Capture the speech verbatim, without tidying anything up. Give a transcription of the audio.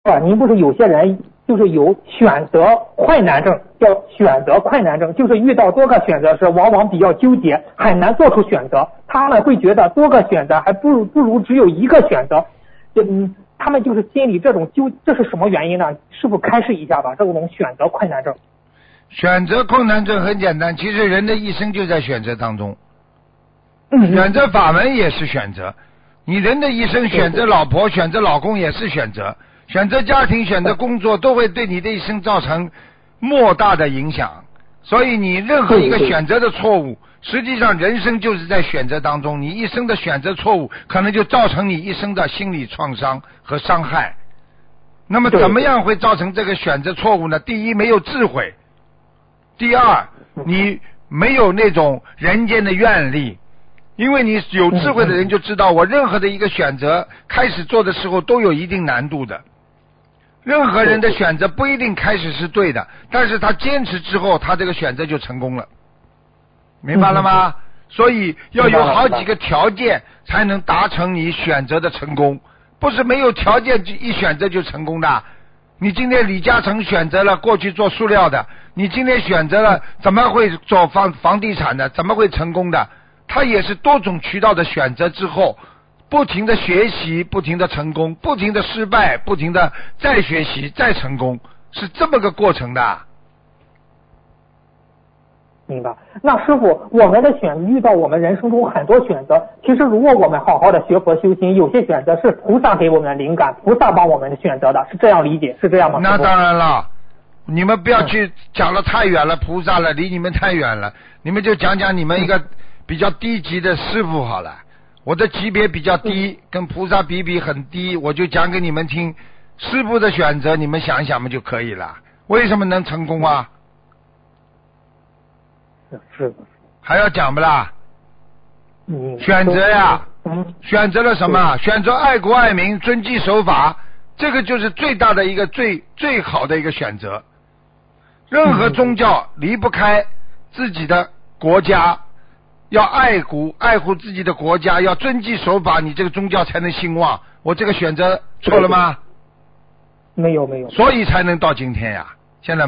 啊，您不是有些人就是有选择困难症，叫选择困难症，就是遇到多个选择时，往往比较纠结，很难做出选择。他们会觉得多个选择还不如不如只有一个选择，嗯，他们就是心里这种纠，这是什么原因呢？师傅开示一下吧，这种选择困难症。 选择困难症很简单，其实人的一生就在选择当中。 嗯， 选择法门也是选择，你人的一生选择老婆、选择老公也是选择，选择家庭、选择工作都会对你的一生造成莫大的影响。所以你任何一个选择的错误，实际上人生就是在选择当中，你一生的选择错误可能就造成你一生的心理创伤和伤害。那么怎么样会造成这个选择错误呢？第一，没有智慧；第二，你没有那种人间的愿力。因为你有智慧的人就知道，我任何的一个选择开始做的时候都有一定难度的。任何人的选择不一定开始是对的，但是他坚持之后，他这个选择就成功了。明白了吗？所以要有好几个条件才能达成你选择的成功，不是没有条件一选择就成功的。你今天李嘉诚选择了过去做塑料的，你今天选择了怎么会做房房地产的，怎么会成功的？他也是多种渠道的选择之后，不停的学习，不停的成功，不停的失败，不停的再学习再成功，是这么个过程的。 明白。那师傅，我们的选遇到我们人生中很多选择，其实如果我们好好的学佛修心，有些选择是菩萨给我们的灵感，菩萨帮我们选择的，是这样理解，是这样吗？ 那当然了，你们不要去讲得太远了，菩萨了，离你们太远了，你们就讲讲你们一个比较低级的师傅好了。我的级别比较低，跟菩萨比比很低，我就讲给你们听，师傅的选择你们想一想嘛就可以了。为什么能成功啊？ 是还要讲不啦？ 嗯， 选择呀， 嗯， 选择了什么？选择爱国爱民、遵纪守法，这个就是最大的一个最最好的一个选择。任何宗教离不开自己的国家，要爱国爱护自己的国家，要遵纪守法，你这个宗教才能兴旺。我这个选择错了吗？ 没有没有， 所以才能到今天呀。